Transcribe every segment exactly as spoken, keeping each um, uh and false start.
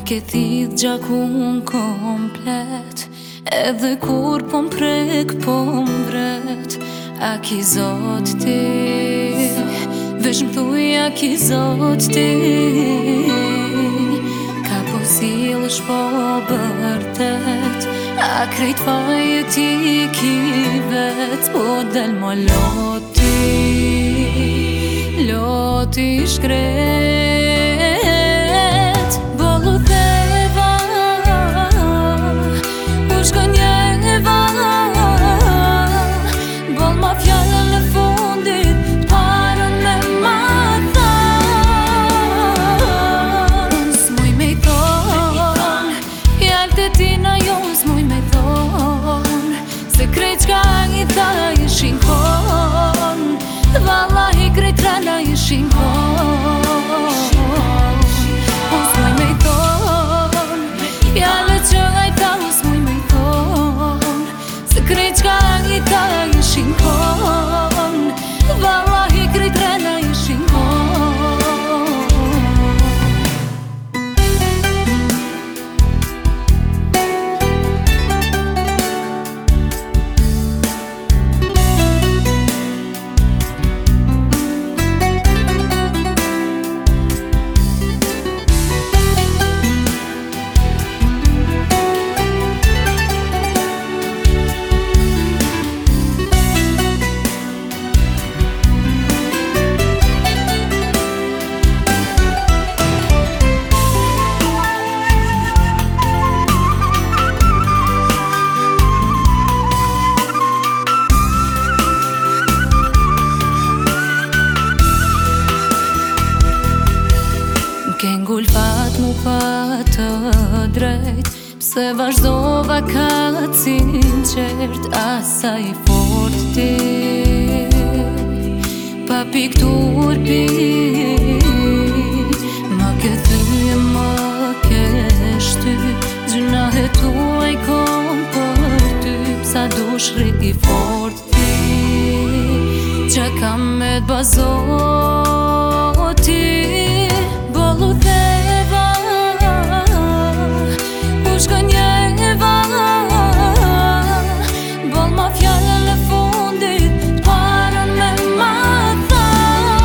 ke thith gjakun komplet, edhe kur po m'prek po m'vret. A ki zot ti, vesh m'thuj a ki zot ti, ka po s'ilësh po bërtet, a krejt faje ti ki vet. Po del mo loti, loti shkret, bollu theva, u shkonjeva, boll ma fjallën në fundit, t'parën me ma than. S'muj me i thon, fjallë të tina jo s'muj me i thon, se krejt qka i tha ishin kon, vallahi krejt rana ishin kon. S'muj me i thon, fjallë që a i tha s'muj me i thon, se krejt qka i tha ishin kon, vallahi krejt rana ishin kon. Ke ngulfat mu pa të drejt, pse vazhdova ka sinqert, asaj fort ti, pa piktur pi, ma ke thyje, ma ke shty, gjunahet tuaj kom për ty, sa dush rri i fort ti, qa kam me t'bazoti. Bollu theva, u shkonjeva, boll ma fjallën në fundit, t'parën me ma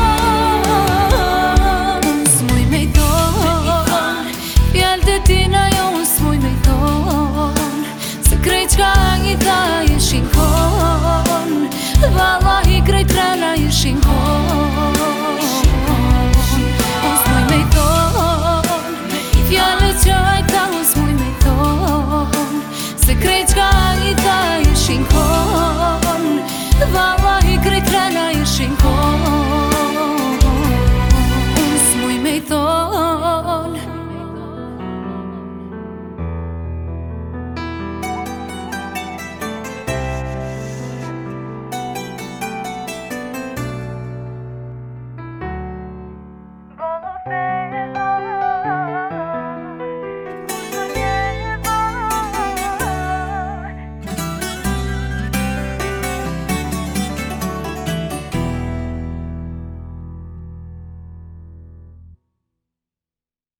than. S'muj me i thon, fjallë të tina